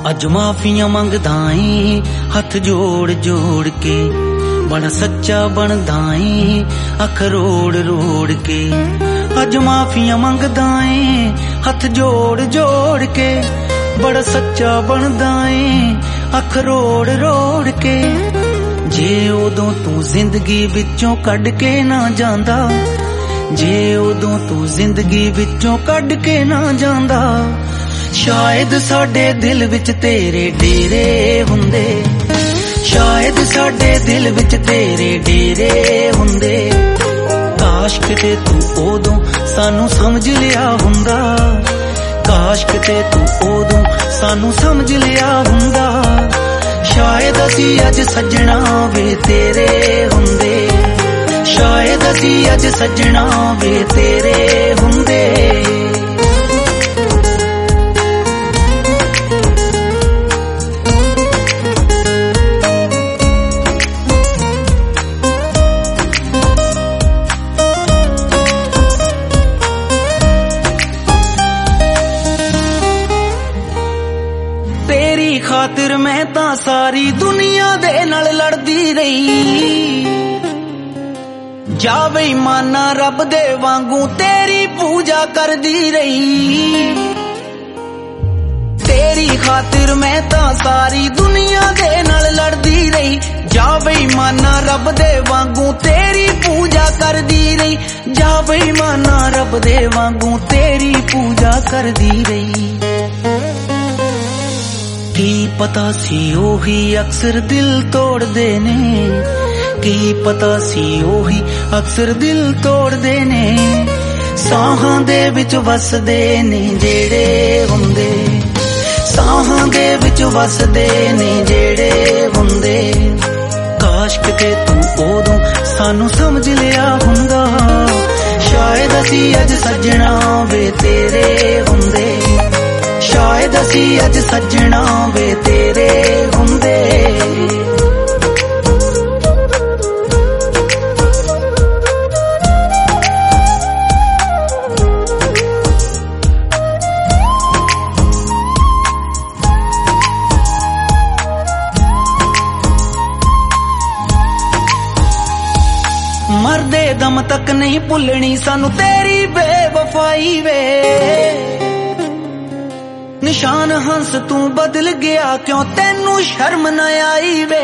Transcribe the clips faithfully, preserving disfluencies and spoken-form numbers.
अज माफियां मंगदा ऐ हथ जोड़ जोड़ के, बड़ा सच्चा बनदा ऐ अख रोड़ रोड़ के। अज माफियां मंगदा ऐ हथ जोड़ जोड़ के, बड़ा सच्चा बनदा ऐ अख रोड़ रोड़ के। जे उदों तू जिंदगी विचों कढ के ना जांदा, जे उदों तू जिंदगी विचों कढ के ना जांदा, शायद साडे दिल विच तेरे डेरे हुंदे, शायद साडे दिल विच तेरे डेरे हुंदे। काश किते तू उदों सानू समझ लिया हुंदा, काश किते तू उदों सानू समझ लिया हुंदा। शायद असी अज सजना वे तेरे हुंदे, शायद असी अज सजना वे तेरे हुंदे। तेरी खातिर मैं तां सारी दुनिया दे नाल लड़दी रही, जावे माना रब दे वांगू तेरी पूजा करदी रही। तेरी खातिर मैं तां सारी दुनिया दे नाल लड़दी रही, जावे माना रब दे वांगू तेरी पूजा करदी रही, जावे माना रब दे वांगू तेरी पूजा करदी रही। की पता सी ओही अक्सर दिल तोड़ देने, की पता सी ओही अक्सर दिल तोड़ देने। साहां दे विच वसदे ने जेड़े हुंदे, साहां दे विच वसदे ने जेड़े हुंदे। काश किते तू उदों सानू समझ लिया हुंदा, शायद असी अज सजना वे तेरे हुंदे, शायद असी अज सजना वे तेरे हुंदे। मरदे दम तक नहीं भुलनी सानू तेरी बेवफाई वे। निशान हंस तू बदल गया क्यों तेनू शर्म न आई वे।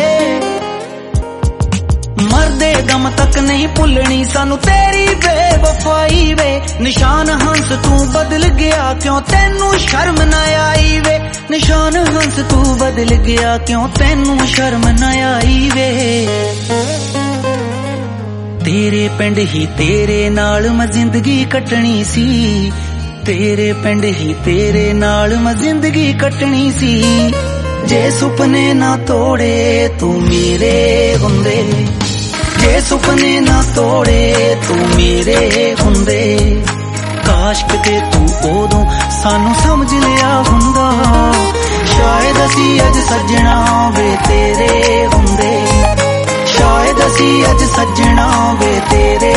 मरदे दम तक नहीं भुलनी सानू तेरी बेवफाई वे। निशान हंस तू बदल गया क्यों तेनू शर्म न आई वे। निशान हंस तू बदल गया क्यों तेनू शर्म न आई वे। तेरे पिंड ही तेरे नाल मैं जिंदगी कटनी सी, तेरे पिंड ही तेरे नाल मैं जिंदगी कटनी सी। जे सुपने ना तोड़े तू मेरे हुंदे, जे सुपने ना तोड़े तू मेरे हुंदे। काश किते तू उदों सानू समझ लिया हुंदा, शायद असी अज सजना वे तेरे हुंदे, शायद असी अज सजना वे तेरे